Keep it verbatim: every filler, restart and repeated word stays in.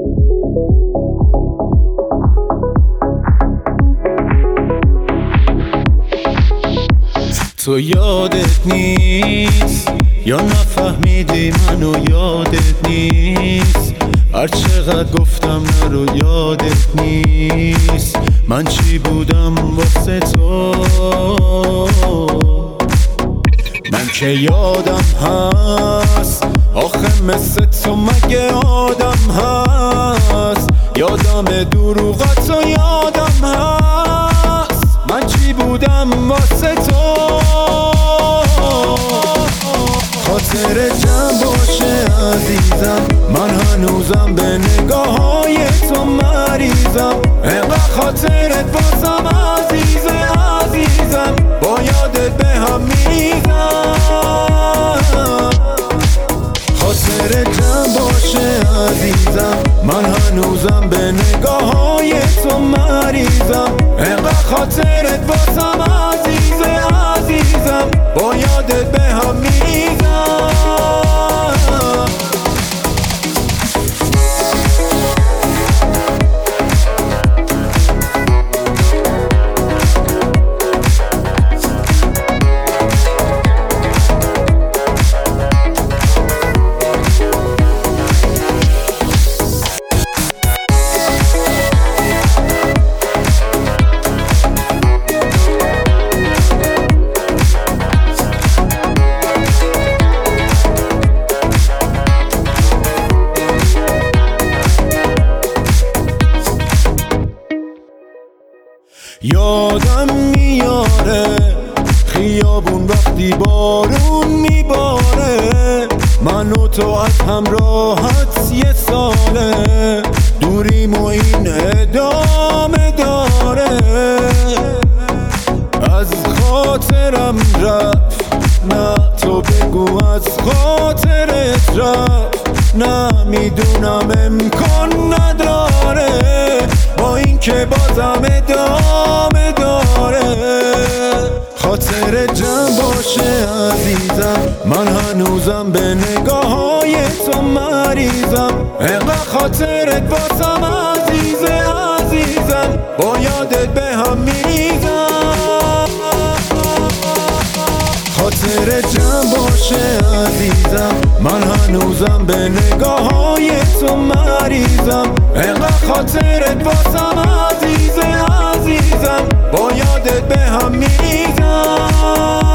تو یادت نیست یا نفهمیدی منو یادت نیست؟ هر چقدر گفتم نرو یادت نیست من چی بودم واسه تو. من که یادم هست آخه مثل تو مگه آدم هست؟ یادم دروغاتو یادم هست من چی بودم واسه تو. خاطر جمع باشه عزیزم من هنوزم به نگاه های تو مریضم. انقدر خاطرت بازم عزیزه عزیزم با یادت به هم میریزم. خاطر جمع باشه عزیزم من هنوزم به نگاه های تو مریضم. انقدر خاطرت بازم عزیزه عزیزم با یادت به هم میریزم. یادم میاره خیابون وقتی بارون میباره من و تو از هم راحت یه ساله دوریم و این ادامه داره. از خاطرم رفت نه تو بگو از خاطرت رفت نه میدونم امکان نداره با این که بازم ادامه داره. خاطر جمع باشه عزیزم من هنوزم به نگاه های تو مریضم. انقدر خاطرت بازم عزیزه عزیزم با یادت به هم میریزم. خاطر جمع باشه عزیزم من هنوزم به نگاه های تو مریضم. انقدر خاطرت بازم عزیزه عزیزم با یادت به هم میریزم.